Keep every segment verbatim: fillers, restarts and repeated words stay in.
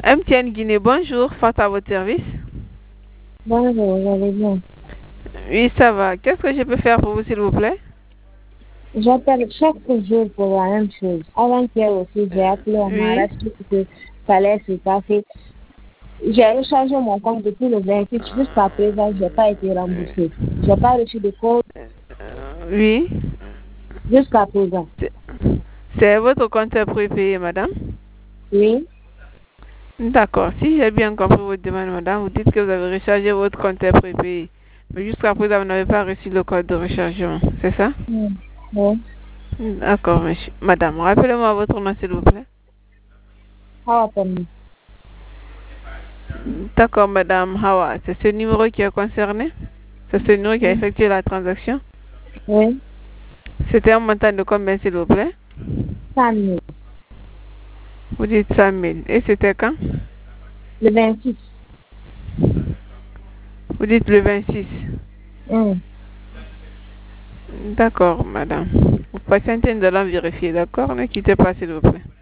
M T N Guinée, bonjour, Fat à votre service. Bonjour, vous allez bien? Oui, ça va. Qu'est-ce que je peux faire pour vous, s'il vous plaît? J'appelle chaque jour pour la même chose. Avant-hier aussi, j'ai appelé, on m'a Oui. rassuré que ça allait se passer. J'ai rechargé mon compte depuis le vingt-six jusqu'à présent, je n'ai pas été remboursé. Je n'ai pas reçu de code Oui. jusqu'à présent. C'est votre compte prépayé, madame? Oui, D'accord. Si j'ai bien compris votre demande, madame, vous dites que vous avez rechargé votre compte prépayé. Mais jusqu'à présent, vous n'avez pas reçu le code de rechargement. C'est ça? mm, oui. D'accord, monsieur. Madame, rappelez-moi votre nom, s'il vous plaît. Ah, attendez. D'accord, madame Hawa. C'est ce numéro qui est concerné? C'est ce numéro qui a Mm, effectué la transaction? Oui, C'était un montant de combien, s'il vous plaît? cent mille. Vous dites cinq mille. Et c'était quand? Le vingt-six. Vous dites le vingt-six. Mm. D'accord, madame. Vous patientez, nous allons vérifier, d'accord? Ne quittez pas, s'il vous plaît.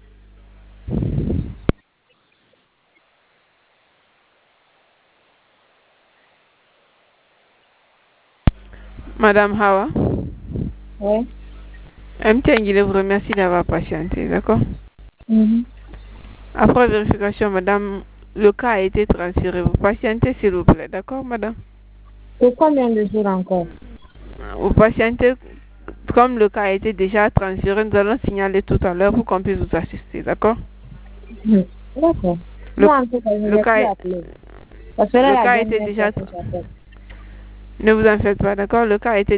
Madame Hawa, Oui. M T N Guinée vous remercie d'avoir patienté, d'accord? Mhm. Après vérification, madame, le cas a été transféré. Vous patientez, s'il vous plaît, d'accord, madame? Pour combien de jours encore? Vous patientez, comme le cas a été déjà transféré, nous allons signaler tout à l'heure pour qu'on puisse vous assister, d'accord? Mm. D'accord. Le, Moi, en tout cas, je ne le vais cas, plus est- appeler. Ça sera le la cas a été dernière fois déjà... que j'appelle. Ne vous en faites pas, d'accord? Le cas a été